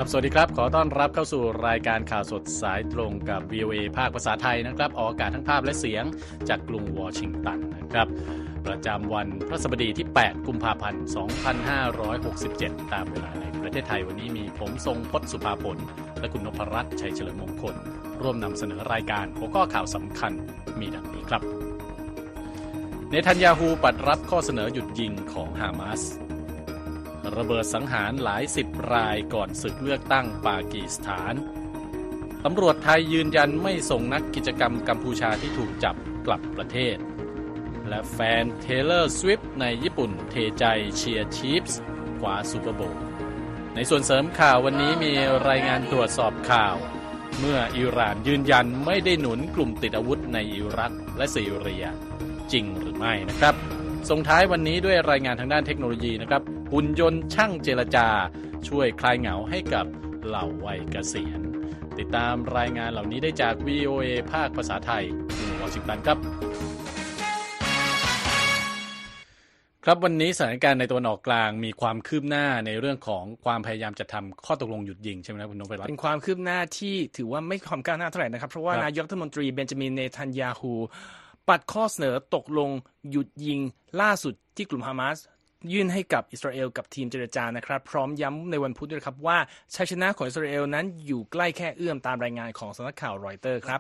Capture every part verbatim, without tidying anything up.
ครับสวัสดีครับขอต้อนรับเข้าสู่รายการข่าวสดสายตรงกับ วี โอ เอ ภาคภาษาไทยนะครับออกอากาศทั้งภาพและเสียงจากกรุงวอชิงตันนะครับประจำวันพฤหัสบดีที่แปดกุมภาพันธ์สองพันห้าร้อยหกสิบเจ็ดตามเวลาในประเทศไทยวันนี้มีผมทรงพจน์สุภาผลและคุณนพรัตน์ชัยเฉลิมมงคลร่วมนำเสนอรายการหัวข้อข่าวสำคัญมีดังนี้ครับเนทันยาฮูปัดรับข้อเสนอหยุดยิงของฮามาสระเบิดสังหารหลายสิบรายก่อนศึกเลือกตั้งปากีสถานตำรวจไทยยืนยันไม่ส่งนักกิจกรรมกัมพูชาที่ถูกจับกลับประเทศและแฟนเทเลอร์สวิฟต์ในญี่ปุ่นเทใจเชียร์ชีฟส์คว้าซูเปอร์โบว์ในส่วนเสริมข่าววันนี้มีรายงานตรวจสอบข่าวเมื่ออิหร่านยืนยันไม่ได้หนุนกลุ่มติดอาวุธในอิรักและซีเรียจริงหรือไม่นะครับส่งท้ายวันนี้ด้วยรายงานทางด้านเทคโนโลยีนะครับหุ่นยนต์ช่างเจรจาช่วยคลายเหงาให้กับเหล่าวัยเกษียณติดตามรายงานเหล่านี้ได้จาก วี โอ เอ ภาคภาษาไทยกรุงวอชิงตันครับครับวันนี้สถานการณ์ในตะวันออกกลางมีความคืบหน้าในเรื่องของความพยายามจะทำข้อตกลงหยุดยิงใช่ไหมครับคุณนพรัตน์เป็นความคืบหน้าที่ถือว่าไม่ความก้าวหน้าเท่าไหร่นะครับเพราะว่านายกรัฐมนตรีเบนจามินเนทันยาฮูปัดข้อเสนอตกลงหยุดยิงล่าสุดที่กลุ่มฮามาสยื่นให้กับอิสราเอลกับทีมเจรจานะครับพร้อมย้ำในวันพุธด้วยครับว่าชัยชนะของอิสราเอลนั้นอยู่ใกล้แค่เอื้อมตามรายงานของสำนักข่าวรอยเตอร์ครับ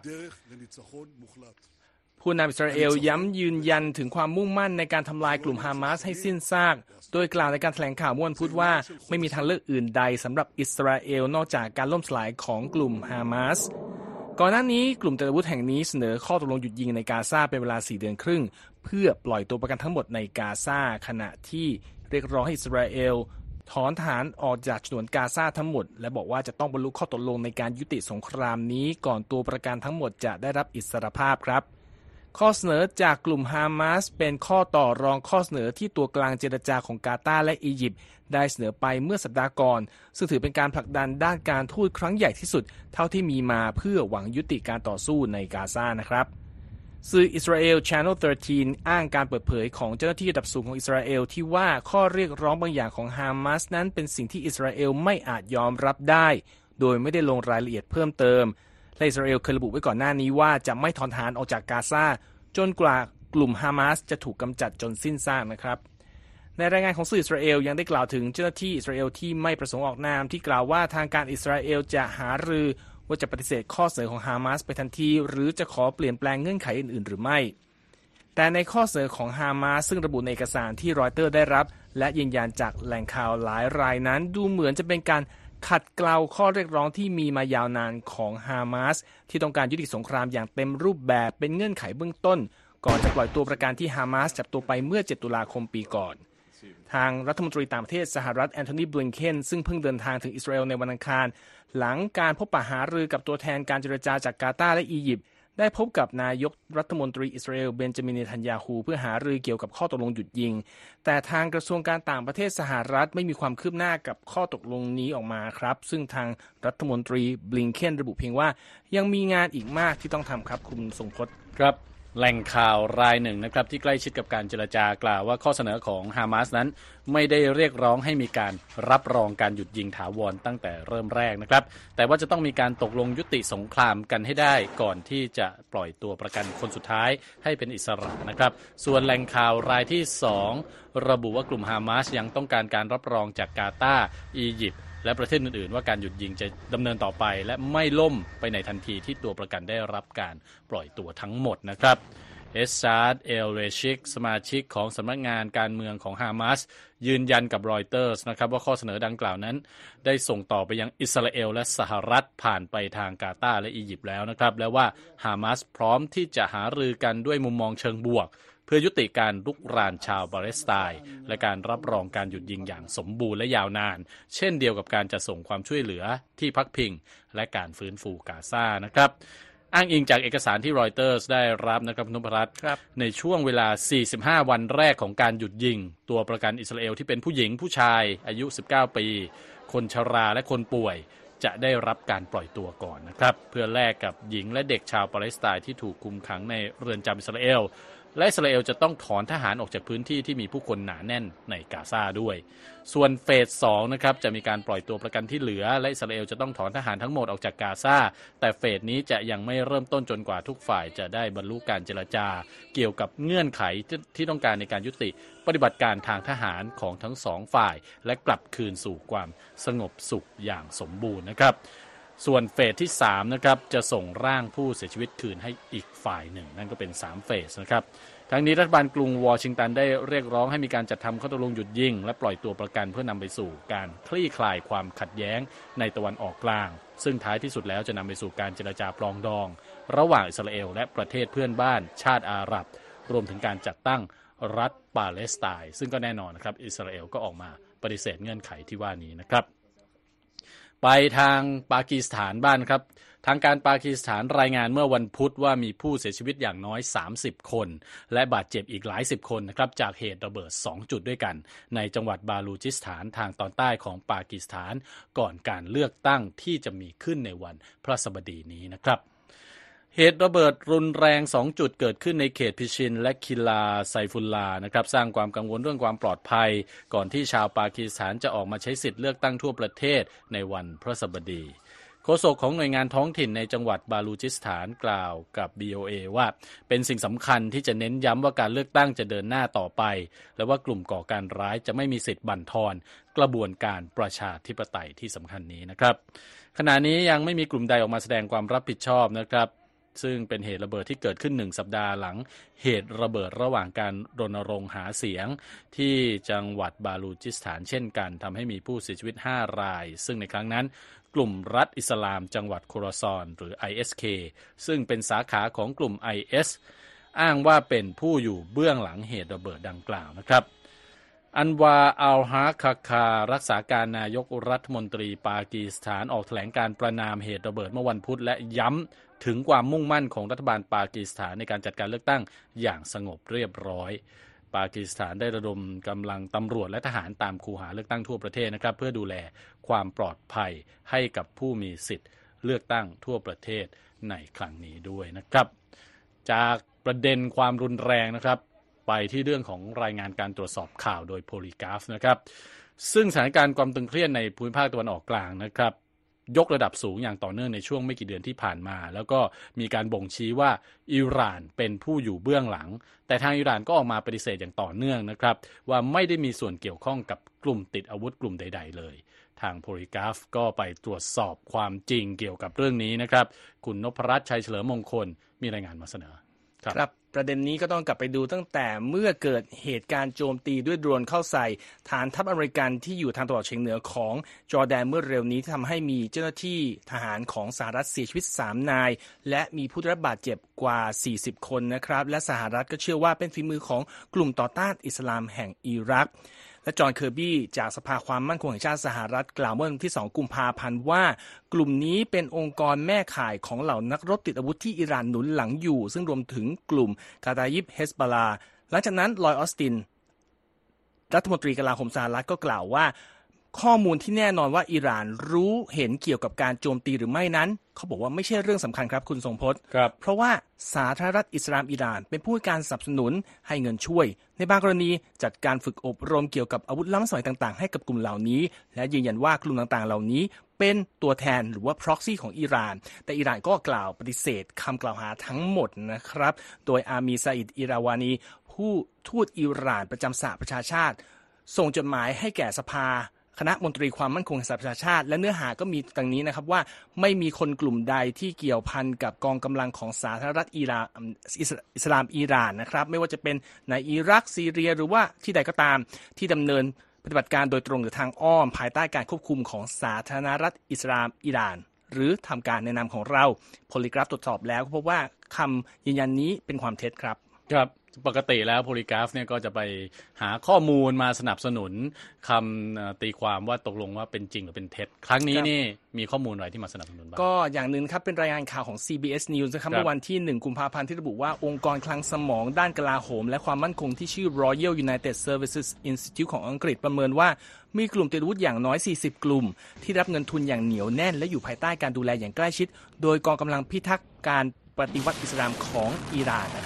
ผู้นำอิสราเอลย้ำยืนยันถึงความมุ่งมั่นในการทำลายกลุ่มฮามาสให้สิ้นซากโดยกล่าวในการแถลงข่าวเมื่อวันพุธว่าไม่มีทางเลือกอื่นใดสำหรับอิสราเอลนอกจากการล่มสลายของกลุ่มฮามาสก่อนหน้านี้กลุ่มติดอาวุธแห่งนี้เสนอข้อตกลงหยุดยิงในกาซาเป็นเวลาสี่เดือนครึ่งเพื่อปล่อยตัวประกันทั้งหมดในกาซาขณะที่เรียกร้องให้อิสราเอลถอนทหารออกจากฉนวนกาซาทั้งหมดและบอกว่าจะต้องบรรลุข้อตกลงในการยุติสงครามนี้ก่อนตัวประกันทั้งหมดจะได้รับอิสรภาพครับข้อเสนอจากกลุ่มฮามาสเป็นข้อต่อรองข้อเสนอที่ตัวกลางเจรจาของกาตาร์และอียิปต์ได้เสนอไปเมื่อสัปดาห์ก่อนซึ่งถือเป็นการผลักดันด้านการทูตครั้งใหญ่ที่สุดเท่าที่มีมาเพื่อหวังยุติการต่อสู้ในกาซานะครับสื่ออิสราเอล Channel สิบสามอ้างการเปิดเผยของเจ้าหน้าที่ระดับสูงของอิสราเอลที่ว่าข้อเรียกร้องบางอย่างของฮามาสนั้นเป็นสิ่งที่อิสราเอลไม่อาจยอมรับได้โดยไม่ได้ลงรายละเอียดเพิ่มเติมและอิสราเอลเคยระบุไว้ก่อนหน้านี้ว่าจะไม่ถอนทหารออกจากกาซาจนกว่ากลุ่มฮามาสจะถูกกำจัดจนสิ้นซากนะครับในรายงานของสื่ออิสราเอลยังได้กล่าวถึงเจ้าหน้าที่อิสราเอลที่ไม่ประสงค์ออกนามที่กล่าวว่าทางการอิสราเอลจะหารือว่าจะปฏิเสธข้อเสนอของฮามาสไปทันทีหรือจะขอเปลี่ยนแปลงเงื่อนไขอื่นๆหรือไม่แต่ในข้อเสนอของฮามาสซึ่งระบุในเอกสารที่รอยเตอร์ได้รับและยืนยันจากแหล่งข่าวหลายรายนั้นดูเหมือนจะเป็นการขัดเกลาข้อเรียกร้องที่มีมายาวนานของฮามาสที่ต้องการยุติสงครามอย่างเต็มรูปแบบเป็นเงื่อนไขเบื้องต้นก่อนจะปล่อยตัวประกันที่ฮามาสจับตัวไปเมื่อเจ็ดตุลาคมปีก่อนทางรัฐมนตรีต่างประเทศสหรัฐแอนโทนีบลิงเคนซึ่งเพิ่งเดินทางถึงอิสราเอลในวันอังคารหลังการพบปะหารือกับตัวแทนการเจรจาจากกาตาร์และอียิปต์ได้พบกับนายกรัฐมนตรีอิสราเอลเบนจามินเนทันยาฮูเพื่อหารือเกี่ยวกับข้อตกลงหยุดยิงแต่ทางกระทรวงการต่างประเทศสหรัฐไม่มีความคืบหน้ากับข้อตกลงนี้ออกมาครับซึ่งทางรัฐมนตรีบลิงเคนระบุเพียงว่ายังมีงานอีกมากที่ต้องทำครับคุณทรงพจน์ครับแหล่งข่าวรายหนึ่งนะครับที่ใกล้ชิดกับการเจรจากล่าวว่าข้อเสนอของฮามาสนั้นไม่ได้เรียกร้องให้มีการรับรองการหยุดยิงถาวรตั้งแต่เริ่มแรกนะครับแต่ว่าจะต้องมีการตกลงยุติสงครามกันให้ได้ก่อนที่จะปล่อยตัวประกันคนสุดท้ายให้เป็นอิสระนะครับส่วนแหล่งข่าวรายที่สองระบุว่ากลุ่มฮามาสยังต้องการการรับรองจากกาตาร์อียิปต์และประเทศอื่นๆว่าการหยุดยิงจะดำเนินต่อไปและไม่ล่มไปในทันทีที่ตัวประกันได้รับการปล่อยตัวทั้งหมดนะครับเอสซาดเอลเรชิกสมาชิกของสำนักงานการเมืองของฮามาสยืนยันกับรอยเตอร์สนะครับว่าข้อเสนอดังกล่าวนั้นได้ส่งต่อไปยังอิสราเอลและสหรัฐผ่านไปทางกาตาร์และอียิปต์แล้วนะครับและว่าฮามาสพร้อมที่จะหารือกันด้วยมุมมองเชิงบวกเพื่อยุติการรุกรานชาวปาเลสไตน์และการรับรองการหยุดยิงอย่างสมบูรณ์และยาวนานเช่นเดียวกับการจะส่งความช่วยเหลือที่พักพิงและการฟื้นฟูกาซานะครับอ้างอิงจากเอกสารที่รอยเตอร์สได้รับนะครับนพรัตน์ในช่วงเวลาสี่สิบห้าวันแรกของการหยุดยิงตัวประกันอิสราเอลที่เป็นผู้หญิงผู้ชายอายุสิบเก้าปีคนชราและคนป่วยจะได้รับการปล่อยตัวก่อนนะครับเพื่อแลกกับหญิงและเด็กชาวปาเลสไตน์ที่ถูกคุมขังในเรือนจำอิสราเอลและอิสราเอลจะต้องถอนทหารออกจากพื้นที่ที่มีผู้คนหนาแน่นในกาซาด้วยส่วนเฟสสองนะครับจะมีการปล่อยตัวประกันที่เหลือและอิสราเอลจะต้องถอนทหารทั้งหมดออกจากกาซาแต่เฟสนี้จะยังไม่เริ่มต้นจนกว่าทุกฝ่ายจะได้บรรลุการเจรจาเกี่ยวกับเงื่อนไขที่ต้องการในการยุติปฏิบัติการทางทหารของทั้งสองฝ่ายและกลับคืนสู่ความสงบสุขอย่างสมบูรณ์นะครับส่วนเฟสที่สามนะครับจะส่งร่างผู้เสียชีวิตคืนให้อีกฝ่ายหนึ่งนั่นก็เป็นสามเฟสนะครับทั้งนี้รัฐบาลกรุงวอชิงตันได้เรียกร้องให้มีการจัดทำข้อตกลงหยุดยิงและปล่อยตัวประกันเพื่อนำไปสู่การคลี่คลายความขัดแย้งในตะวันออกกลางซึ่งท้ายที่สุดแล้วจะนำไปสู่การเจรจาปรองดองระหว่างอิสราเอลและประเทศเพื่อนบ้านชาติอาหรับรวมถึงการจัดตั้งรัฐปาเลสไตน์ซึ่งก็แน่นอนนะครับอิสราเอลก็ออกมาปฏิเสธเงื่อนไขที่ว่านี้นะครับไปทางปากีสถานบ้านครับทางการปากีสถานรายงานเมื่อวันพุธว่ามีผู้เสียชีวิตอย่างน้อยสามสิบคนและบาดเจ็บอีกหลายสิบคนนะครับจากเหตุระเบิดสองจุดด้วยกันในจังหวัดบาลูจิสถานทางตอนใต้ของปากีสถานก่อนการเลือกตั้งที่จะมีขึ้นในวันพฤหัสบดีนี้นะครับเหตุระเบิดรุนแรงสองจุดเกิดขึ้นในเขตพิชินและคิลาไซฟุลลานะครับสร้างความกังวลเรื่องความปลอดภัยก่อนที่ชาวปากีสถานจะออกมาใช้สิทธิ์เลือกตั้งทั่วประเทศในวันพฤหัสบดีโฆษกของหน่วยงานท้องถิ่นในจังหวัดบาลูจิสถานกล่าวกับ บี โอ เอ ว่าเป็นสิ่งสำคัญที่จะเน้นย้ำว่าการเลือกตั้งจะเดินหน้าต่อไปและว่ากลุ่มก่อการร้ายจะไม่มีสิทธิ์บั่นทอนกระบวนการประชาธิปไตยที่สำคัญนี้นะครับขณะนี้ยังไม่มีกลุ่มใดออกมาแสดงความรับผิดชอบนะครับซึ่งเป็นเหตุระเบิดที่เกิดขึ้นหนึ่งสัปดาห์หลังเหตุระเบิดระหว่างการรณรงค์หาเสียงที่จังหวัดบาลูจิสถานเช่นกันทำให้มีผู้เสียชีวิตห้ารายซึ่งในครั้งนั้นกลุ่มรัฐอิสลามจังหวัดโคราซอนหรือ ไอ เอส เค ซึ่งเป็นสาขาของกลุ่ม ไอ เอส อ้างว่าเป็นผู้อยู่เบื้องหลังเหตุระเบิดดังกล่าวนะครับอันวาอัลฮะคาคารักษาการนายกรัฐมนตรีปากีสถานออกแถลงการประณามเหตุระเบิดเมื่อวันพุธและย้ำถึงความมุ่งมั่นของรัฐบาลปากีสถานในการจัดการเลือกตั้งอย่างสงบเรียบร้อยปากีสถานได้ระดมกำลังตำรวจและทหารตามคูหาเลือกตั้งทั่วประเทศนะครับเพื่อดูแลความปลอดภัยให้กับผู้มีสิทธิ์เลือกตั้งทั่วประเทศในครั้งนี้ด้วยนะครับจากประเด็นความรุนแรงนะครับไปที่เรื่องของรายงานการตรวจสอบข่าวโดยโพลีกราฟนะครับซึ่งสถานการณ์ความตึงเครียดในภูมิภาคตะวันออกกลางนะครับยกระดับสูงอย่างต่อเนื่องในช่วงไม่กี่เดือนที่ผ่านมาแล้วก็มีการบ่งชี้ว่าอิหร่านเป็นผู้อยู่เบื้องหลังแต่ทางอิหร่านก็ออกมาปฏิเสธอย่างต่อเนื่องนะครับว่าไม่ได้มีส่วนเกี่ยวข้องกับกลุ่มติดอาวุธกลุ่มใดๆเลยทางโพลีกราฟก็ไปตรวจสอบความจริงเกี่ยวกับเรื่องนี้นะครับคุณนพรัตน์ชัยเฉลิมมงคลมีรายงานมาเสนอครับประเด็นนี้ก็ต้องกลับไปดูตั้งแต่เมื่อเกิดเหตุการณ์โจมตีด้วยโดรนเข้าใส่ฐานทัพอเมริกันที่อยู่ทางตะวันออกเฉียงเหนือของจอร์แดนเมื่อเร็วนี้ที่ทำให้มีเจ้าหน้าที่ทหารของสหรัฐเสียชีวิตสามนายและมีผู้ได้รับบาดเจ็บกว่าสี่สิบคนนะครับและสหรัฐก็เชื่อว่าเป็นฝีมือของกลุ่มต่อต้านอิสลามแห่งอิรักและจอห์นเคอร์บี้จากสภาความมั่นคงแห่งชาติสหรัฐกล่าวเมื่อวันที่สองกุมภาพันธ์ว่ากลุ่มนี้เป็นองค์กรแม่ข่ายของเหล่านักรบติดอาวุธที่อิหร่านหนุนหลังอยู่ซึ่งรวมถึงกลุ่มกาตายิบเฮสบอลลาหลังจากนั้นลอยออสตินรัฐมนตรีกลาโหมสหรัฐก็กล่าวว่าข้อมูลที่แน่นอนว่าอิหร่านรู้เห็นเกี่ยวกับการโจมตีหรือไม่นั้นเขาบอกว่าไม่ใช่เรื่องสำคัญครับคุณทรงพจน์เพราะว่าสาธารณรัฐอิสลามอิหร่านเป็นผู้ให้การสนับสนุนให้เงินช่วยในบางกรณีจัดการฝึกอบรมเกี่ยวกับอาวุธล้ำสมัยต่างๆให้กับกลุ่มเหล่านี้และยืนยันว่ากลุ่มต่างๆเหล่านี้เป็นตัวแทนหรือว่า proxy ของอิหร่านแต่อิหร่านก็กล่าวปฏิเสธคำกล่าวหาทั้งหมดนะครับโดยอามีซาอิดอิราวานีผู้ทูตอิหร่านประจำสหประชาชาติส่งจดหมายให้แก่สภาคณะมนตรีความมั่นคงแห่งสหประชาชาติและเนื้อหาก็มีดังนี้นะครับว่าไม่มีคนกลุ่มใดที่เกี่ยวพันกับกองกำลังของสาธารณรัฐอิหร่านอิสลามอิหร่านนะครับไม่ว่าจะเป็นในอิรักซีเรียหรือว่าที่ใดก็ตามที่ดำเนินปฏิบัติการโดยตรงหรือทางอ้อมภายใต้การควบคุมของสาธารณรัฐอิสลามอิหร่านหรือทำการในนามของเราโพลีกราฟตรวจสอบแล้วก็พบว่าคำยืนยันนี้เป็นความเท็จครับครับปกติแล้วโพลีกราฟเนี่ยก็จะไปหาข้อมูลมาสนับสนุนคำตีความว่าตกลงว่าเป็นจริงหรือเป็นเท็จครั้งนี้นี่มีข้อมูลอะไรที่มาสนับสนุนบ้างก็อย่างนึงครับเป็นรายงานข่าวของ ซี บี เอส News นะครับเมื่อวันที่หนึ่งกุมภาพันธ์ที่ระบุว่าองค์กรคลังสมองด้านกลาโหมและความมั่นคงที่ชื่อ Royal United Services Institute ของอังกฤษประเมินว่ามีกลุ่มติดอาวุธอย่างน้อยสี่สิบกลุ่มที่รับเงินทุนอย่างเหนียวแน่นและอยู่ภายใต้การดูแลอย่างใกล้ชิดโดยกองกำลังพิทักษ์การปฏิวัติอิสลามของอิหร่านนะครับ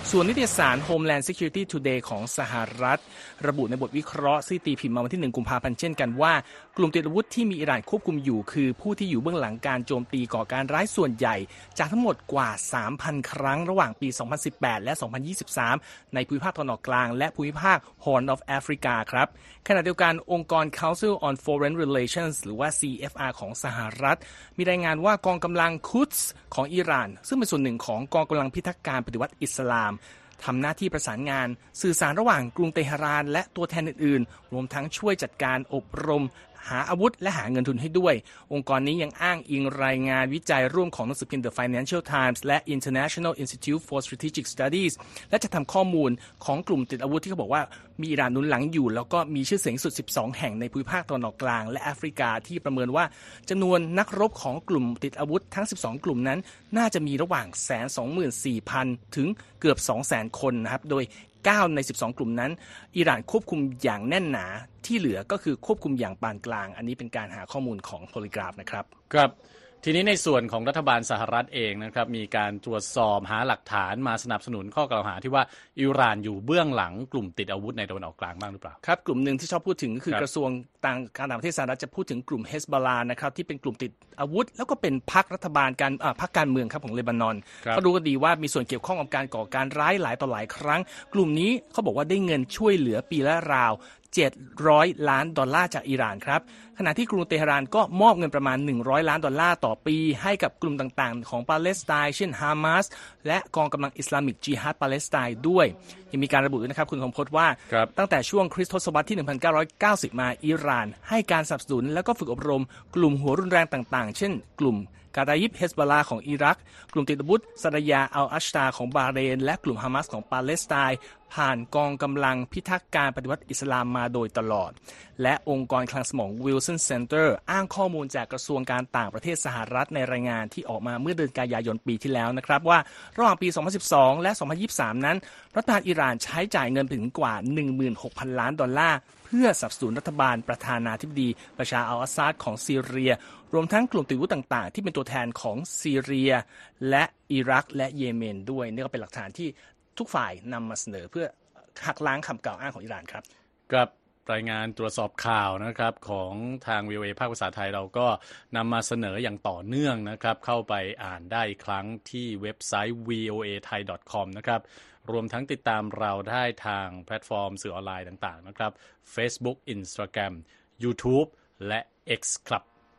ส่วนนิตยสาร Homeland Security Today ของสหรัฐระบุในบทวิเคราะห์ซึ่งตีพิมพ์มาวันที่หนึ่งกุมภาพันธ์เช่นกันว่ากลุ่มติดอาวุธที่มีอิหร่านควบคุมอยู่คือผู้ที่อยู่เบื้องหลังการโจมตีก่อการร้ายส่วนใหญ่จากทั้งหมดกว่า สามพัน ครั้งระหว่างปี สองพันสิบแปด และ สองพันยี่สิบสาม ในภูมิภาคตะวันออกกลางและภูมิภาค Horn of Africa ครับขณะเดียวกันองค์กร Council on Foreign Relations หรือว่า ซี เอฟ อาร์ ของสหรัฐมีรายงานว่ากองกำลังคุดส์ของอิหร่านซึ่งเป็นส่วนหนึ่งของกองกำลังพิทักษ์การปฏิวัติอิสลามทำหน้าที่ประสานงานสื่อสารระหว่างกรุงเตหะรานและตัวแทนอื่นๆรวมทั้งช่วยจัดการอบรมหาอาวุธและหาเงินทุนให้ด้วยองค์กรนี้ยังอ้างอิงรายงานวิจัยร่วมของหนังสือพิมพ์ The Financial Times และ International Institute for Strategic Studies และจะทำข้อมูลของกลุ่มติดอาวุธที่เขาบอกว่ามีอิหร่านหนุนหลังอยู่แล้วก็มีชื่อเสียงสุดสิบสองแห่งในภูมิภาคตะวันออกกลางและแอฟริกาที่ประเมินว่าจำนวนนักรบของกลุ่มติดอาวุธทั้งสิบสองกลุ่มนั้นน่าจะมีระหว่าง หนึ่งแสนสองหมื่นสี่พัน ถึงเกือบ สองแสน คนนะครับโดยเก้าในสิบสองกลุ่มนั้นอิหร่านควบคุมอย่างแน่นหนาที่เหลือก็คือควบคุมอย่างปานกลางอันนี้เป็นการหาข้อมูลของ Polygraph นะครับครับทีนี้ในส่วนของรัฐบาลสหรัฐเองนะครับมีการตรวจสอบหาหลักฐานมาสนับสนุนข้อกล่าวหาที่ว่าอิหร่านอยู่เบื้องหลังกลุ่มติดอาวุธในตะวันออกกลางบ้างหรือเปล่าครับกลุ่มหนึ่งที่ชอบพูดถึงคือกระทรวงต่างการต่างประเทศสหรัฐจะพูดถึงกลุ่มเฮซบอลลาห์นะครับที่เป็นกลุ่มติดอาวุธแล้วก็เป็นพรรครัฐบาลการพรรคการเมืองครับของเลบานอนก็รู้กันดีว่ามีส่วนเกี่ยวข้องกับการก่อการร้ายหลายต่อหลายครั้งกลุ่มนี้เขาบอกว่าได้เงินช่วยเหลือปีละราวเจ็ดร้อยล้านดอลลาร์จากอิหร่านครับขณะที่กรุงเตหะรานก็มอบเงินประมาณหนึ่งร้อยล้านดอลลาร์ต่อปีให้กับกลุ่มต่างๆของปาเลสไตน์เช่นฮามาสและกองกำลังอิสลามิกจิฮัดปาเลสไตน์ด้วยยังมีการระบุด้วยนะครับคุณคมพจน์ว่าตั้งแต่ช่วงคริสตศตวรรษที่หนึ่งพันเก้าร้อยเก้าสิบมาอิหร่านให้การสนับสนุนและก็ฝึกอบรมกลุ่มหัวรุนแรงต่างๆเช่นกลุ่มกาตายิบเฮซบอลลาของอิรักกลุ่มติดอาวุธซาดายาอัลอัชตาของบาห์เรนและกลุ่มฮามาสของปาเลสไตน์ผ่านกองกำลังพิทักษ์การปฏิวัติอิสลามมาโดยตลอดและองค์กรคลังสมอง Wilson Center อ้างข้อมูลจากกระทรวงการต่างประเทศสหรัฐในรายงานที่ออกมาเมื่อเดือนกันยายนปีที่แล้วนะครับว่าระหว่างปี สองพันสิบสอง และ สองพันยี่สิบสาม นั้นรัฐบาลอิหร่านใช้จ่ายเงินถึงกว่า หนึ่งหมื่นหกพัน ล้านดอลลาร์เพื่อสนับสนุนรัฐบาลประธานาธิบดีบาชาร์อัลอาซาดของซีเรียรวมทั้งกลุ่มติดอาวุธต่างๆที่เป็นตัวแทนของซีเรียและอิรักและเยเมนด้วยนี่ก็เป็นหลักฐานที่ทุกฝ่ายนำมาเสนอเพื่อหักล้างคำกล่าวอ้างของอิหร่านครับกับรายงานตรวจสอบข่าวนะครับของทาง วี โอ เอ ภาคภาษาไทยเราก็นำมาเสนออย่างต่อเนื่องนะครับเข้าไปอ่านได้อีกครั้งที่เว็บไซต์ วี โอ เอ ไทย ดอท คอม นะครับรวมทั้งติดตามเราได้ทางแพลตฟอร์มสื่อออนไลน์ต่างๆนะครับ Facebook Instagram YouTube และ X ครับ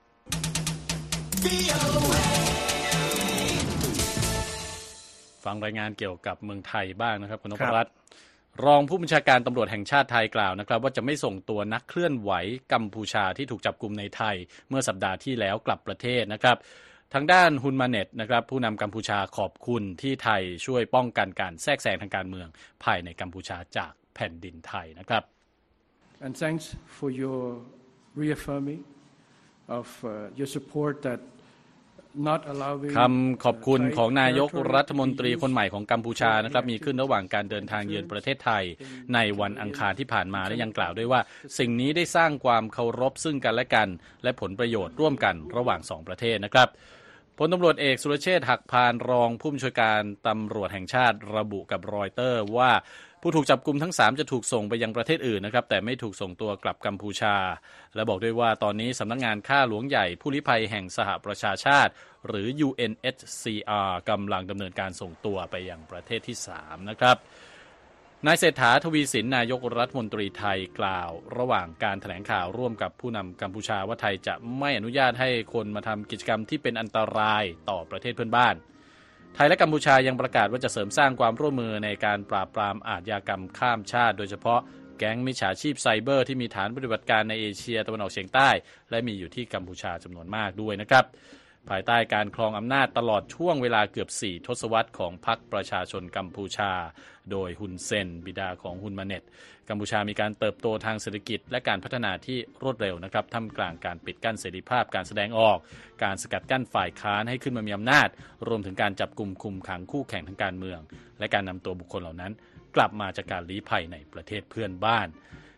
ฟังรายงานเกี่ยวกับเมืองไทยบ้างนะครับคุณนพรัตน์รองผู้บัญชาการตำรวจแห่งชาติไทยกล่าวนะครับว่าจะไม่ส่งตัวนักเคลื่อนไหวกัมพูชาที่ถูกจับกุมในไทยเมื่อสัปดาห์ที่แล้วกลับประเทศนะครับทางด้านฮุนมาเน็ตนะครับผู้นำกัมพูชาขอบคุณที่ไทยช่วยป้องกันการแทรกแซงทางการเมืองภายในกัมพูชาจากแผ่นดินไทยนะครับ And thanks for your reaffirming of uh, your support that คำขอบคุณของนายกรัฐมนตรีคนใหม่ของกัมพูชานะครับมีขึ้นระหว่างการเดินทางเยือนประเทศไทยในวันอังคารที่ผ่านมาและยังกล่าวด้วยว่าสิ่งนี้ได้สร้างความเคารพซึ่งกันและกันและผลประโยชน์ร่วมกันระหว่างสองประเทศนะครับพลตำรวจเอกสุรเชษฐ์หักพานรองผู้บัญชาการตำรวจแห่งชาติระบุกับรอยเตอร์ว่าผู้ถูกจับกุมทั้งสามจะถูกส่งไปยังประเทศอื่นนะครับแต่ไม่ถูกส่งตัวกลับกัมพูชาและบอกด้วยว่าตอนนี้สำนักงานข้าหลวงใหญ่ผู้ลี้ภัยแห่งสหประชาชาติหรือ ยู เอ็น เอช ซี อาร์ กำลังดำเนินการส่งตัวไปยังประเทศที่สามนะครับนายเศรษฐาทวีสินนายกรัฐมนตรีไทยกล่าวระหว่างการแถลงข่าวร่วมกับผู้นำกัมพูชาว่าไทยจะไม่อนุญาตให้คนมาทำกิจกรรมที่เป็นอันตรายต่อประเทศเพื่อนบ้านไทยและกัมพูชายังประกาศว่าจะเสริมสร้างความร่วมมือในการปราบปรามอาชญากรรมข้ามชาติโดยเฉพาะแก๊งมิจฉาชีพไซเบอร์ที่มีฐานปฏิบัติการในเอเชียตะวันออกเฉียงใต้และมีอยู่ที่กัมพูชาจำนวนมากด้วยนะครับภายใต้การครองอำนาจตลอดช่วงเวลาเกือบสี่ทศวรรษของพรรคประชาชนกัมพูชาโดยฮุนเซนบิดาของฮุนมาเน็ตกัมพูชามีการเติบโตทางเศรษฐกิจและการพัฒนาที่รวดเร็วนะครับท่ามกลางการปิดกั้นเสรีภาพการแสดงออกการสกัดกั้นฝ่ายค้านให้ขึ้นมามีอำนาจรวมถึงการจับกุมคุมขังคู่แข่งทางการเมืองและการนำตัวบุคคลเหล่านั้นกลับมาจากการลี้ภัยในประเทศเพื่อนบ้าน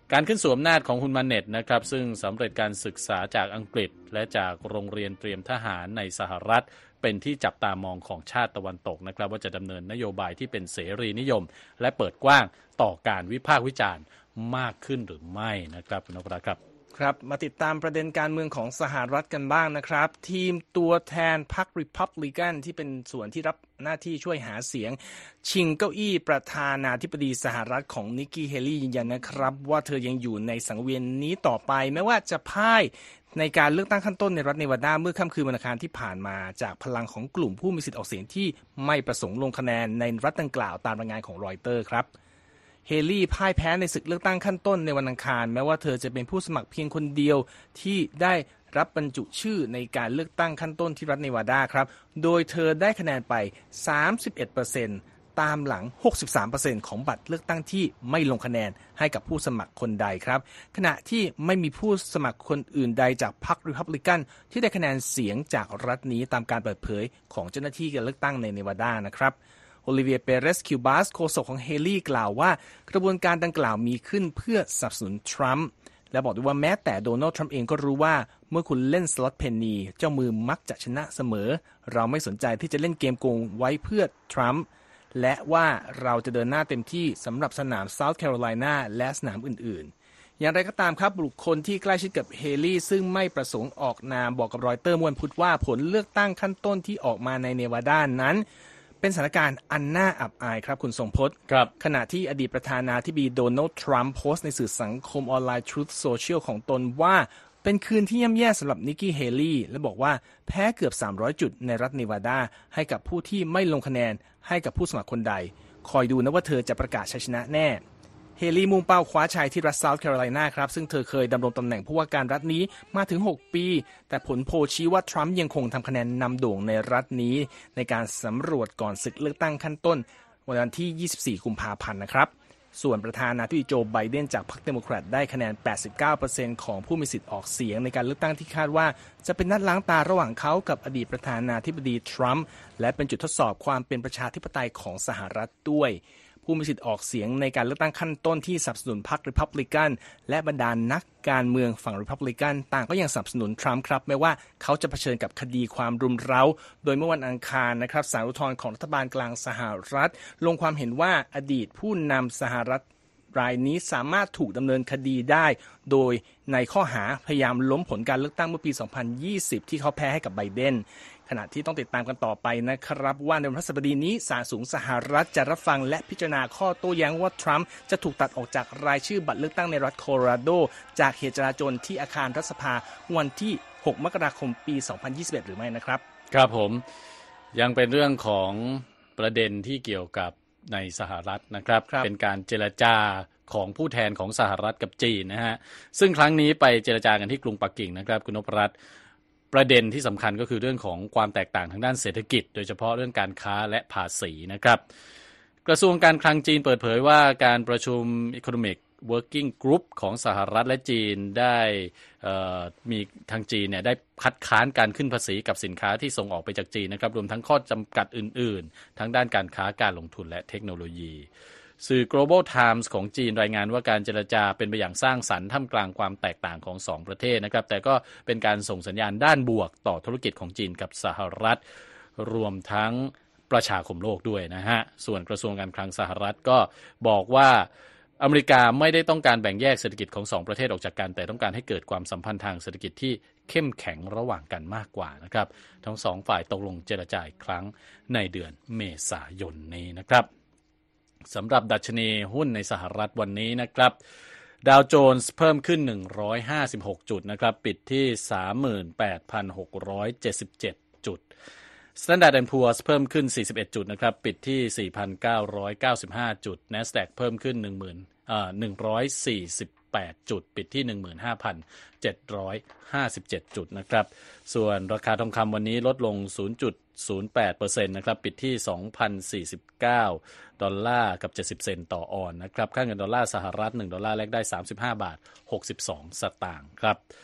การขึ้นสู่อำนาจของคุณมาเน็ตนะครับซึ่งสำเร็จการศึกษาจากอังกฤษและจากโรงเรียนเตรียมทหารในสหรัฐเป็นที่จับตามองของชาติตะวันตกนะครับว่าจะดำเนินนโยบายที่เป็นเสรีนิยมและเปิดกว้างต่อการวิพากษ์วิจารณ์มากขึ้นหรือไม่นะครับคุณนพรัตน์ครับครับมาติดตามประเด็นการเมืองของสหรัฐกันบ้างนะครับทีมตัวแทนพรรค Republican ที่เป็นส่วนที่รับหน้าที่ช่วยหาเสียงชิงเก้าอี้ประธานาธิบดีสหรัฐของนิกกี้เฮลี่ยืนยันนะครับว่าเธอยังอยู่ในสังเวียนนี้ต่อไปแม้ว่าจะพ่ายในการเลือกตั้งขั้นต้นในรัฐเนวาดาเมื่อค่ำคืนวันอังคารที่ผ่านมาจากพลังของกลุ่มผู้มีสิทธิ์ออกเสียงที่ไม่ประสงค์ลงคะแนนในรัฐดังกล่าวตามรายงานของรอยเตอร์ครับเฮลี่พ่ายแพ้ในศึกเลือกตั้งขั้นต้นในวันอังคารแม้ว่าเธอจะเป็นผู้สมัครเพียงคนเดียวที่ได้รับบรรจุชื่อในการเลือกตั้งขั้นต้นที่รัฐเนวาดาครับโดยเธอได้คะแนนไป สามสิบเอ็ดเปอร์เซ็นต์ ตามหลัง หกสิบสามเปอร์เซ็นต์ ของบัตรเลือกตั้งที่ไม่ลงคะแนนให้กับผู้สมัครคนใดครับขณะที่ไม่มีผู้สมัครคนอื่นใดจากพรรค Republican ที่ได้คะแนนเสียงจากรัฐนี้ตามการเปิดเผยของเจ้าหน้าที่การเลือกตั้งในเนวาดานะครับโอลิเวียเปเรสคิวบาสโฆษกของเฮลี่กล่าวว่ากระบวนการดังกล่าวมีขึ้นเพื่อสนับสนุนทรัมป์และบอกด้วยว่าแม้แต่โดนัลด์ทรัมป์เองก็รู้ว่าเมื่อคุณเล่นสล็อตเพนนีเจ้ามือมักจะชนะเสมอเราไม่สนใจที่จะเล่นเกมโกงไว้เพื่อทรัมป์และว่าเราจะเดินหน้าเต็มที่สำหรับสนามเซาท์แคโรไลนาและสนามอื่นๆอย่างไรก็ตามครับบุคคลที่ใกล้ชิดกับเฮลี่ซึ่งไม่ประสงค์ออกนามบอกกับรอยเตอร์เมื่อวันพุธว่าผลเลือกตั้งขั้นต้นที่ออกมาในเนวาดานั้นเป็นสถานการณ์อันน่าอับอายครับคุณทรงพจน์ขณะที่อดีตประธานาธิบดีโดนัลด์ทรัมป์โพสต์ในสื่อสังคมออนไลน์ Truth Social ของตนว่าเป็นคืนที่ย่ำแย่สำหรับนิกกี้เฮลี่และบอกว่าแพ้เกือบสามร้อยจุดในรัฐเนวาดาให้กับผู้ที่ไม่ลงคะแนนให้กับผู้สมัครคนใดคอยดูนะว่าเธอจะประกาศชัยชนะแน่เฮลี่มุ่งเป้าคว้าชัยที่รัฐเซาท์แคโรไลนาครับซึ่งเธอเคยดำรงตำแหน่งผู้ว่าการรัฐนี้มาถึงหกปีแต่ผลโพลชี้ว่าทรัมป์ยังคงทำคะแนนนำโด่งในรัฐนี้ในการสำรวจก่อนศึกเลือกตั้งขั้นต้นวันที่ยี่สิบสี่กุมภาพันธ์นะครับส่วนประธานาธิบดีโจไบเดนจากพรรคเดโมแครตได้คะแนน แปดสิบเก้าเปอร์เซ็นต์ ของผู้มีสิทธิ์ออกเสียงในการเลือกตั้งที่คาดว่าจะเป็นนัดล้างตาระหว่างเขากับอดีตประธานาธิบดีทรัมป์และเป็นจุดทดสอบความเป็นประชาธิปไตยของสหรัฐด้วยผู้มีสิทธิ์ออกเสียงในการเลือกตั้งขั้นต้นที่สนับสนุนพรรค Republican และบรรดา นักการเมืองฝั่ง Republican ต่างก็ยังสนับสนุนทรัมป์ครับแม้ว่าเขาจะเผชิญกับคดีความรุมเร้าโดยเมื่อวันอังคารนะครับศาลอุทธรณ์ของรัฐบาลกลางสหรัฐลงความเห็นว่าอดีตผู้นำสหรัฐรายนี้สามารถถูกดำเนินคดีได้โดยในข้อหาพยายามล้มผลการเลือกตั้งเมื่อปีสองพันยี่สิบที่เขาแพ้ให้กับไบเดนขณะที่ต้องติดตามกันต่อไปนะครับว่าในวันพฤหัสบดีนี้ศาลสูงสหรัฐจะรับฟังและพิจารณาข้อโต้แย้งว่าทรัมป์จะถูกตัดออกจากรายชื่อบัตรเลือกตั้งในรัฐโคโลราโดจากเหตุจลาจลที่อาคารรัฐสภาวันที่หกมกราคมปีสองพันยี่สิบเอ็ดหรือไม่นะครับครับผมยังเป็นเรื่องของประเด็นที่เกี่ยวกับในสหรัฐนะครับเป็นการเจรจาของผู้แทนของสหรัฐกับจีนนะฮะซึ่งครั้งนี้ไปเจรจากันที่กรุงปักกิ่งนะครับคุณนพรัตน์ประเด็นที่สำคัญก็คือเรื่องของความแตกต่างทางด้านเศรษฐกิจโดยเฉพาะเรื่องการค้าและภาษีนะครับกระทรวงการคลังจีนเปิดเผยว่าการประชุม Economic Working Group ของสหรัฐและจีนได้มีทางจีนเนี่ยได้คัดค้านการขึ้นภาษีกับสินค้าที่ส่งออกไปจากจีนนะครับรวมทั้งข้อจำกัดอื่นๆทั้งด้านการค้าการลงทุนและเทคโนโลยีสื่อ Global Times ของจีนรายงานว่าการเจรจาเป็นไปอย่างสร้างสรรค์ท่ามกลางความแตกต่างของสองประเทศนะครับแต่ก็เป็นการส่งสัญญาณด้านบวกต่อธุรกิจของจีนกับสหรัฐรวมทั้งประชาคมโลกด้วยนะฮะส่วนกระทรวงการคลังสหรัฐก็บอกว่าอเมริกาไม่ได้ต้องการแบ่งแยกเศรษฐกิจของสองประเทศออกจากกันแต่ต้องการให้เกิดความสัมพันธ์ทางเศรษฐกิจที่เข้มแข็งระหว่างกันมากกว่านะครับทั้งสองฝ่ายตกลงเจรจาอีกครั้งในเดือนเมษายนนี้นะครับสำหรับดัชนีหุ้นในสหรัฐวันนี้นะครับดาวโจนส์เพิ่มขึ้นหนึ่งร้อยห้าสิบหกจุดนะครับปิดที่ สามหมื่นแปดพันหกร้อยเจ็ดสิบเจ็ด จุด Standard แอนด์ Poor's เพิ่มขึ้นสี่สิบเอ็ดจุดนะครับปิดที่ สี่พันเก้าร้อยเก้าสิบห้า จุด NASDAQ เพิ่มขึ้นหนึ่งหมื่นเอ่อหนึ่งร้อยสี่สิบแปดจุดปิดที่ หนึ่งหมื่นห้าพันเจ็ดร้อยห้าสิบเจ็ด จุดนะครับส่วนราคาทองคำวันนี้ลดลง ศูนย์จุดศูนย์แปดเปอร์เซ็นต์ นะครับปิดที่ สองพันสี่สิบเก้า ดอลลาร์กับเจ็ดสิบเซนต์ต่อออนนะครับค่าเงินดอลลาร์สหรัฐหนึ่งดอลลาร์แลกได้สามสิบห้าบาทหกสิบสองสตางค์ครับ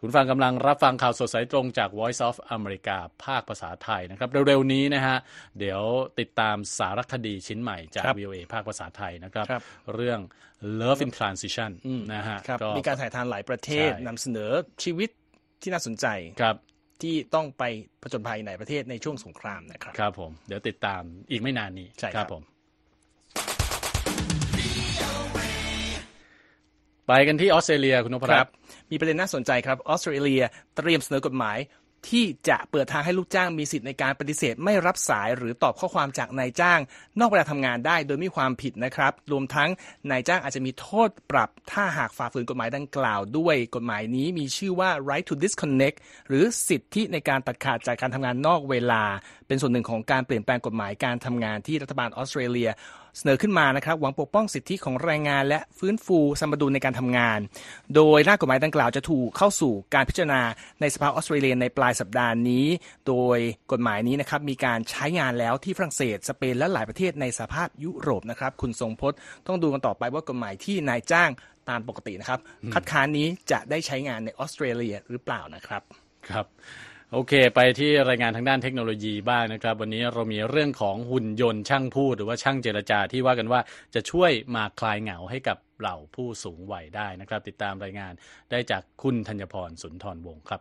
คุณฟังกำลังรับฟังข่าวสดสายตรงจาก Voice of America ภาคภาษาไทยนะครับเร็วๆนี้นะฮะเดี๋ยวติดตามสารคดีชิ้นใหม่จาก วี โอ เอ ภาคภาษาไทยนะครับเรื่อง Love in Transition นะฮะมีการถ่ายทำหลายประเทศนำเสนอชีวิตที่น่าสนใจที่ต้องไปผจญภัยในประเทศในช่วงสงครามนะครับครับผมเดี๋ยวติดตามอีกไม่นานนี้ใช่ครับผมไปกันที่ออสเตรเลียคุณนพรัตน์มีประเด็นน่าสนใจครับออสเตรเลียเตรียมเสนอกฎหมายที่จะเปิดทางให้ลูกจ้างมีสิทธิ์ในการปฏิเสธไม่รับสายหรือตอบข้อความจากนายจ้างนอกเวลาทำงานได้โดยไม่มีความผิดนะครับรวมทั้งนายจ้างอาจจะมีโทษปรับถ้าหากฝ่าฝืนกฎหมายดังกล่าวด้วยกฎหมายนี้มีชื่อว่า right to disconnect หรือสิทธิในการตัดขาดจากการทำงานนอกเวลาเป็นส่วนหนึ่งของการเปลี่ยนแปลงกฎหมายการทำงานที่รัฐบาลออสเตรเลียเสนอขึ้นมานะครับหวังปกป้องสิทธิของแรงงานและฟื้นฟูสมดุลในการทำงานโดยร่างกฎหมายดังกล่าวจะถูกเข้าสู่การพิจารณาในสภาออสเตรเลียในปลายสัปดาห์นี้โดยกฎหมายนี้นะครับมีการใช้งานแล้วที่ฝรั่งเศสสเปนและหลายประเทศในสหภาพยุโรปนะครับคุณทรงพจน์ต้องดูกันต่อไปว่ากฎหมายที่นายจ้างตามปกตินะครับคัดค้านนี้จะได้ใช้งานในออสเตรเลียหรือเปล่านะครับครับโอเคไปที่รายงานทางด้านเทคโนโลยีบ้างนะครับวันนี้เรามีเรื่องของหุ่นยนต์ช่างพูดหรือว่าช่างเจรจาที่ว่ากันว่าจะช่วยมาคลายเหงาให้กับเหล่าผู้สูงวัยได้นะครับติดตามรายงานได้จากคุณธัญพรสุนทรวงศ์ครับ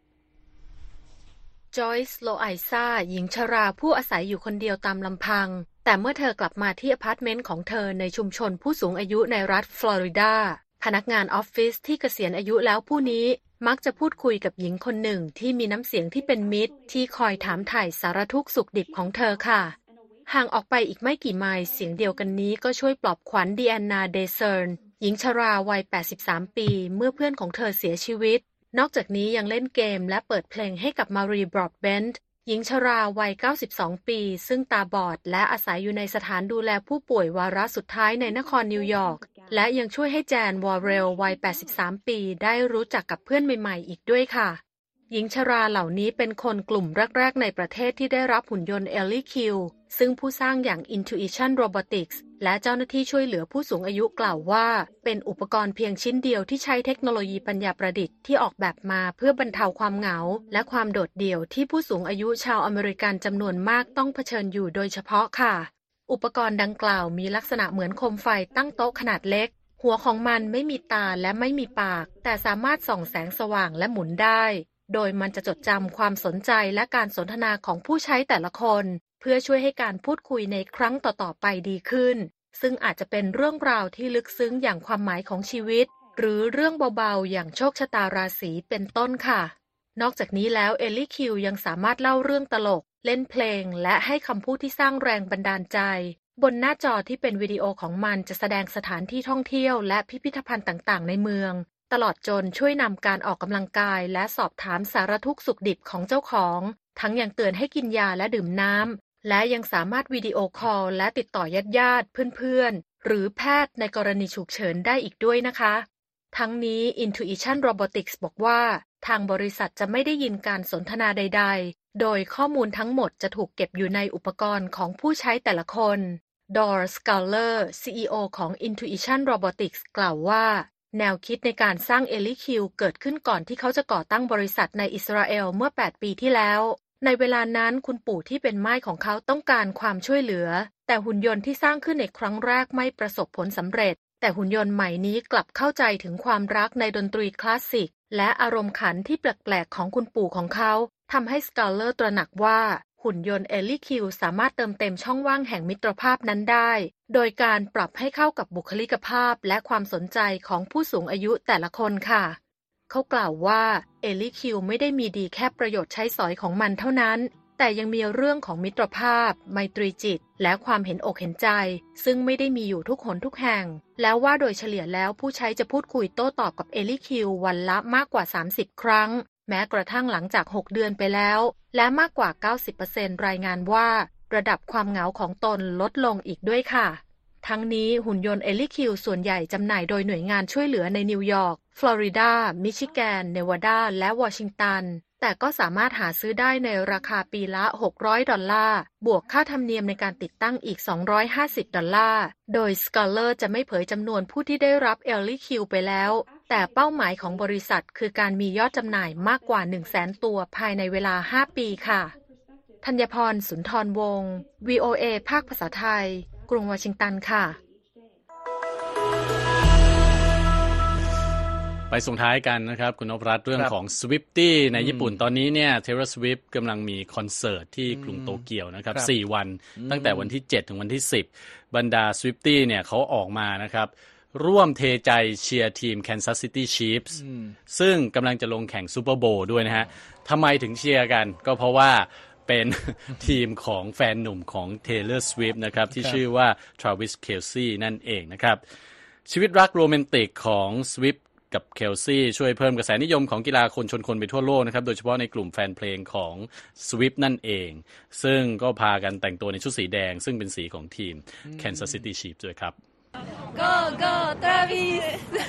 จอยส์ โลไอซ่าหญิงชราผู้อาศัยอยู่คนเดียวตามลำพังแต่เมื่อเธอกลับมาที่อพาร์ตเมนต์ของเธอในชุมชนผู้สูงอายุในรัฐฟลอริดาพนักงานออฟฟิศที่เกษียณอายุแล้วผู้นี้มักจะพูดคุยกับหญิงคนหนึ่งที่มีน้ำเสียงที่เป็นมิตรที่คอยถามไถ่สารทุกข์สุขดิบของเธอค่ะห่างออกไปอีกไม่กี่ไมล์เสียงเดียวกันนี้ก็ช่วยปลอบขวัญดิแอนนา เดเซิร์นหญิงชราวัยแปดสิบสามปีเมื่อเพื่อนของเธอเสียชีวิตนอกจากนี้ยังเล่นเกมและเปิดเพลงให้กับมารี บรอดเบนต์หญิงชราวัยเก้าสิบสองปีซึ่งตาบอดและอาศัยอยู่ในสถานดูแลผู้ป่วยวาระสุดท้ายในนครนิวยอร์กและยังช่วยให้แจน วอร์เรลวัยแปดสิบสามปีได้รู้จักกับเพื่อนใหม่ๆอีกด้วยค่ะหญิงชราเหล่านี้เป็นคนกลุ่มแรกๆในประเทศที่ได้รับหุ่นยนต์ Ellie Q ซึ่งผู้สร้างอย่าง Intuition Robotics และเจ้าหน้าที่ช่วยเหลือผู้สูงอายุกล่าวว่าเป็นอุปกรณ์เพียงชิ้นเดียวที่ใช้เทคโนโลยีปัญญาประดิษฐ์ที่ออกแบบมาเพื่อบรรเทาความเหงาและความโดดเดี่ยวที่ผู้สูงอายุชาวอเมริกันจำนวนมากต้องเผชิญอยู่โดยเฉพาะค่ะอุปกรณ์ดังกล่าวมีลักษณะเหมือนโคมไฟตั้งโต๊ะขนาดเล็กหัวของมันไม่มีตาและไม่มีปากแต่สามารถส่องแสงสว่างและหมุนได้โดยมันจะจดจำความสนใจและการสนทนาของผู้ใช้แต่ละคนเพื่อช่วยให้การพูดคุยในครั้งต่อๆไปดีขึ้นซึ่งอาจจะเป็นเรื่องราวที่ลึกซึ้งอย่างความหมายของชีวิตหรือเรื่องเบาๆอย่างโชคชะตาราศีเป็นต้นค่ะนอกจากนี้แล้วเอลลี่คิวยังสามารถเล่าเรื่องตลกเล่นเพลงและให้คำพูดที่สร้างแรงบันดาลใจบนหน้าจอที่เป็นวิดีโอของมันจะแสดงสถานที่ท่องเที่ยวและพิพิธภัณฑ์ต่างๆในเมืองตลอดจนช่วยนำการออกกำลังกายและสอบถามสารทุกข์สุขดิบของเจ้าของทั้งยังเตือนให้กินยาและดื่มน้ำและยังสามารถวิดีโอคอลและติดต่อญาติๆเพื่อนๆหรือแพทย์ในกรณีฉุกเฉินได้อีกด้วยนะคะทั้งนี้ Intuition Robotics บอกว่าทางบริษัทจะไม่ได้ยินการสนทนาใดๆโดยข้อมูลทั้งหมดจะถูกเก็บอยู่ในอุปกรณ์ของผู้ใช้แต่ละคนดอร์ สกาเลอร์ ซี อี โอ ของ Intuition Robotics กล่าวว่าแนวคิดในการสร้าง Ellie Q เกิดขึ้นก่อนที่เขาจะก่อตั้งบริษัทในอิสราเอลเมื่อแปดปีที่แล้วในเวลานั้นคุณปู่ที่เป็นม่ายของเขาต้องการความช่วยเหลือแต่หุ่นยนต์ที่สร้างขึ้นในครั้งแรกไม่ประสบผลสำเร็จแต่หุ่นยนต์ใหม่นี้กลับเข้าใจถึงความรักในดนตรีคลาสสิกและอารมณ์ขันที่แปลกๆของคุณปู่ของเขาทำให้สกาเลอร์ตระหนักว่าหุ่นยนต์ Ellie Q สามารถเติมเต็มช่องว่างแห่งมิตรภาพนั้นได้โดยการปรับให้เข้ากับบุคลิกภาพและความสนใจของผู้สูงอายุแต่ละคนค่ะเขากล่าวว่า Ellie Q ไม่ได้มีดีแค่ประโยชน์ใช้สอยของมันเท่านั้นแต่ยังมีเรื่องของมิตรภาพไมตรีจิตและความเห็นอกเห็นใจซึ่งไม่ได้มีอยู่ทุกหนทุกแห่งแล้วว่าโดยเฉลี่ยแล้วผู้ใช้จะพูดคุยโต้ตอบกับ Ellie Q วันละมากกว่าสามสิบครั้งแม้กระทั่งหลังจากหกเดือนไปแล้วและมากกว่า เก้าสิบเปอร์เซ็นต์ รายงานว่าระดับความเหงาของตนลดลงอีกด้วยค่ะทั้งนี้หุ่นยนต์ Ellie Q ส่วนใหญ่จำหน่ายโดยหน่วยงานช่วยเหลือในนิวยอร์กฟลอริดามิชิแกนเนวาดาและวอชิงตันแต่ก็สามารถหาซื้อได้ในราคาปีละหกร้อยดอลลาร์บวกค่าธรรมเนียมในการติดตั้งอีกสองร้อยห้าสิบดอลลาร์โดย Scholar จะไม่เผยจำนวนผู้ที่ได้รับ Ellie Q ไปแล้วแต่เป้าหมายของบริษัทคือการมียอดจำหน่ายมากกว่า หนึ่งแสน ตัวภายในเวลา ห้า ปีค่ะธัญพร สุนทรวงศ์ วี โอ เอ ภาคภาษาไทย กรุงวอชิงตันค่ะไปส่งท้ายกันนะครับคุณนพรัตน์เรื่องของ Swiftie ในญี่ปุ่นตอนนี้เนี่ย Taylor Swift กำลังมีคอนเสิร์ตที่กรุงโตเกียวนะครับสี่วันตั้งแต่วันที่เจ็ดถึงวันที่สิบบรรดา Swiftie เนี่ยเขาออกมานะครับร่วมเทใจเชียร์ทีม Kansas City Chiefs ซึ่งกำลังจะลงแข่งซูเปอร์โบว์ด้วยนะฮะทำไมถึงเชียร์กันก็เพราะว่าเป็นทีมของแฟนหนุ่มของ Taylor Swift นะครับที่ชื่อว่า Travis Kelce นั่นเองนะครับชีวิตรักโรแมนติกของ Swiftกับเคลซี่ช่วยเพิ่มกระแสนิยมของกีฬาคนชนคนไปทั่วโลกนะครับโดยเฉพาะในกลุ่มแฟนเพลงของ Swift นั่นเองซึ่งก็พากันแต่งตัวในชุดสีแดงซึ่งเป็นสีของทีม Kansas City Chiefs ด้วยครับ Go Go Travis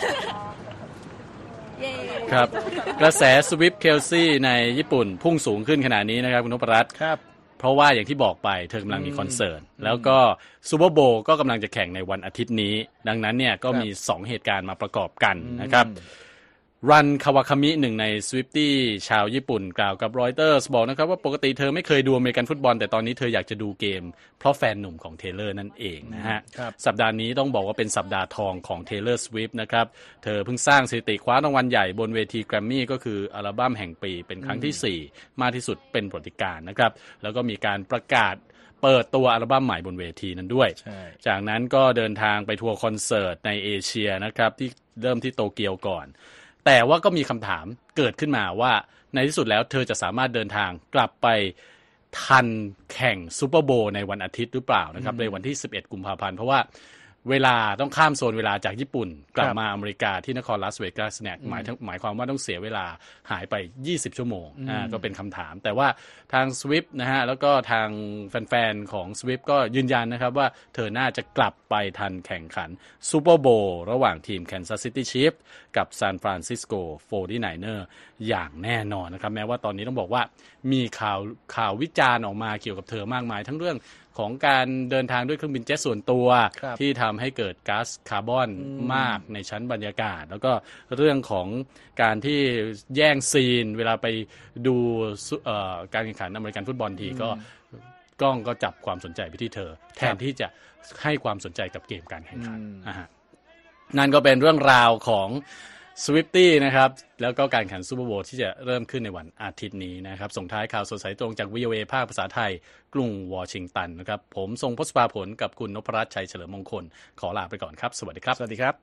ครับกระแส Swift Kelce ในญี่ปุ่นพุ่งสูงขึ้นขนาดนี้นะครับคุณนพรัตน์ครับเพราะว่าอย่างที่บอกไปเธอกำลังมีคอนเสิร์ตแล้วก็ซูเปอร์โบว์ก็กำลังจะแข่งในวันอาทิตย์นี้ดังนั้นเนี่ยก็มีสองเหตุการณ์มาประกอบกันนะครับรันคาวาคามิหนึ่งใน Swiftie ชาวญี่ปุ่นกล่าวกับรอยเตอร์สบอกนะครับว่าปกติเธอไม่เคยดูอเมริกันฟุตบอลแต่ตอนนี้เธออยากจะดูเกมเพราะแฟนหนุ่มของเทเลอร์นั่นเองนะฮะสัปดาห์นี้ต้องบอกว่าเป็นสัปดาห์ทองของ Taylor Swift นะครับเธอเพิ่งสร้างสถิติคว้ารางวัลใหญ่บนเวทีแกรมมี่ก็คืออัลบั้มแห่งปีเป็นครั้งที่สี่มากที่สุดเป็นประวัติการณ์นะครับแล้วก็มีการประกาศเปิดตัวอัลบั้มใหม่บนเวทีนั้นด้วยจากนั้นก็เดินทางไปทัวร์คอนเสิร์ตในเอเชียนะครับที่เริ่มที่โตเกียวก่อนแต่ว่าก็มีคำถามเกิดขึ้นมาว่าในที่สุดแล้วเธอจะสามารถเดินทางกลับไปทันแข่งซูเปอร์โบว์ในวันอาทิตย์หรือเปล่านะครับในวันที่สิบเอ็ดกุมภาพันธ์เพราะว่าเวลาต้องข้ามโซนเวลาจากญี่ปุ่นกลับมาอเมริกาที่นครลาสเวกัสเนี่ยหมายหมายความว่าต้องเสียเวลาหายไปยี่สิบชั่วโมงอ่าก็เป็นคำถามแต่ว่าทาง Swift นะฮะแล้วก็ทางแฟนๆของ Swift ก็ยืนยันนะครับว่าเธอน่าจะกลับไปทันแข่งขันซูเปอร์โบว์ระหว่างทีม Kansas City Chiefs กับ San Francisco โฟร์ตี้ไนเนอร์ อย่างแน่นอนนะครับแม้ว่าตอนนี้ต้องบอกว่ามีข่าวข่าววิจารณ์ออกมาเกี่ยวกับเธอมากมายทั้งเรื่องของการเดินทางด้วยเครื่องบินเจ็ตส่วนตัวที่ทำให้เกิดก๊าซคาร์บอนมากในชั้นบรรยากาศแล้วก็เรื่องของการที่แย่งซีนเวลาไปดูการแข่งขันอเมริกันฟุตบอลทีก็กล้องก็จับความสนใจไปที่เธอแทนที่จะให้ความสนใจกับเกมการแข่งขันนั่นก็เป็นเรื่องราวของSwiftie นะครับแล้วก็การแข่งซูเปอร์โบว์ที่จะเริ่มขึ้นในวันอาทิตย์นี้นะครับส่งท้ายข่าวสดสายตรงจาก วี โอ เอ ภาคภาษาไทยกรุงวอชิงตันนะครับผมทรงพศภาผลกับคุณนพรัตน์ชัยเฉลิมมงคลขอลาไปก่อนครับสวัสดีครับสวัสดีครับ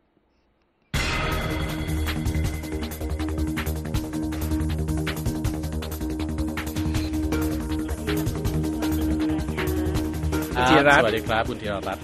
สวัสดีครับคุณธีรรัตน์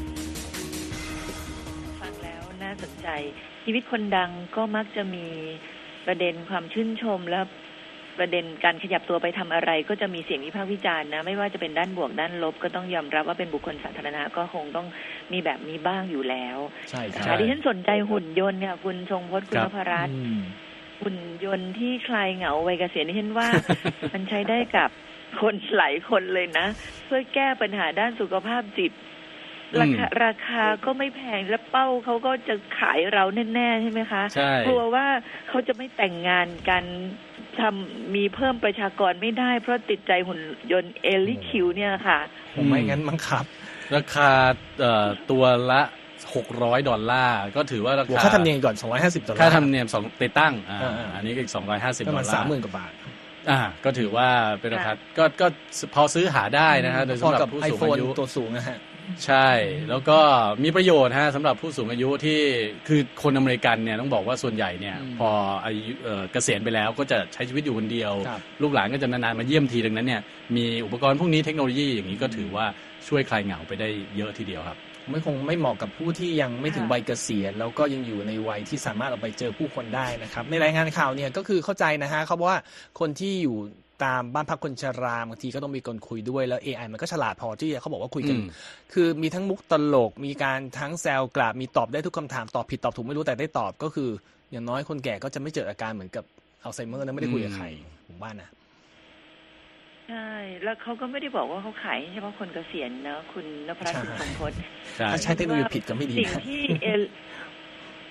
ฟังแล้วน่าสนใจชีวิตคนดังก็มักจะมีประเด็นความชื่นชมและประเด็นการขยับตัวไปทำอะไรก็จะมีเสียงวิพากษ์วิจารณ์นะไม่ว่าจะเป็นด้านบวกด้านลบก็ต้องยอมรับว่าเป็นบุคคลสาธารณะก็คงต้องมีแบบนี้บ้างอยู่แล้วใช่ค่ะดิฉันสนใจหุ่นยนต์ค่ะคุณทรงพจน์คุณนพรัตน์หุ่นยนต์ที่คลายเหงาวัยเกษียณดิฉันว่า มันใช้ได้กับคนหลายคนเลยนะเพื่อแก้ปัญหาด้านสุขภาพจิตราคาราคาก็ไม่แพงและเป้าเขาก็จะขายเราแน่ๆใช่ไหมคะกลัวว่าเขาจะไม่แต่งงานกันทำมีเพิ่มประชากรไม่ได้เพราะติดใจหุ่นยนต์เอลิคิวเนี่ยค่ะผมไม่งั้นมั้งครับราคาตัวละหกร้อยดอลลาร์ก็ถือว่าราคาค่าธรรมเนียมก่อนสองร้อยห้าสิบดอลลาร์ค่าธรรมเนียมสองติดตั้งอ่าอันนี้ก็อีกสองร้อยห้าสิบดอลลาร์สามหมื่นกว่าบาทอ่าก็ถือว่าเป็นราคาก็ก็พอซื้อหาได้นะฮะโดยสำหรับผู้สูงอายุตัวสูงนะฮะใช่แล้วก็มีประโยชน์ฮะสำหรับผู้สูงอายุที่คือคนอเมริกันเนี่ยต้องบอกว่าส่วนใหญ่เนี่ยพออายุเอ่อเกษียณไปแล้วก็จะใช้ชีวิตอยู่คนเดียวลูกหลานก็จะนานๆมาเยี่ยมทีดังนั้นเนี่ยมีอุปกรณ์พวกนี้เทคโนโลยีอย่างนี้ก็ถือว่าช่วยคลายเหงาไปได้เยอะทีเดียวครับไม่คงไม่เหมาะกับผู้ที่ยังไม่ถึงวัยเกษียณแล้วก็ยังอยู่ในวัยที่สามารถออกไปเจอผู้คนได้นะครับในรายงานข่าวเนี่ยก็คือเข้าใจนะฮะเขาบอกว่าคนที่อยู่ตามบ้านพักคนชราบางทีก็ต้องมีคนคุยด้วยแล้ว เอ ไอ มันก็ฉลาดพอที่เขาบอกว่าคุยกันคือมีทั้งมุกตลกมีการทั้งแซวกลับมีตอบได้ทุกคำถามตอบผิดตอบถูกไม่รู้แต่ได้ตอบก็คืออย่างน้อยคนแก่ก็จะไม่เจออาการเหมือนกับอัลไซเมอร์นะไม่ได้คุยกับใครผมว่านะใช่แล้วเขาก็ไม่ได้บอกว่าเขาขายเฉพาะคนเกษียณนะคุณนพรัตน์ คุณสมพจน์ถ้าใช้เทคโนโลยีผิดก็ไม่ดีสิ่งที่เอล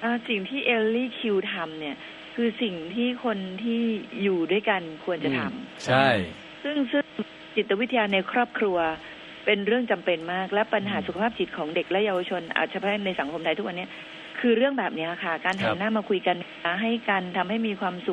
สิ่งที่เอลลี่คิวทำเนี่ยคือสิ่งที่คนที่อยู่ด้วยกันควรจะทำใช่ซึ่งซึ่งจิตวิทยาในครอบครัวเป็นเรื่องจำเป็นมากและปัญหาสุขภาพจิตของเด็กและเยาวชนอาจจะเป็นในสังคมไทยทุกวันนี้คือเรื่องแบบนี้ค่ะการหันหน้ามาคุยกันให้การทำให้มีความสุข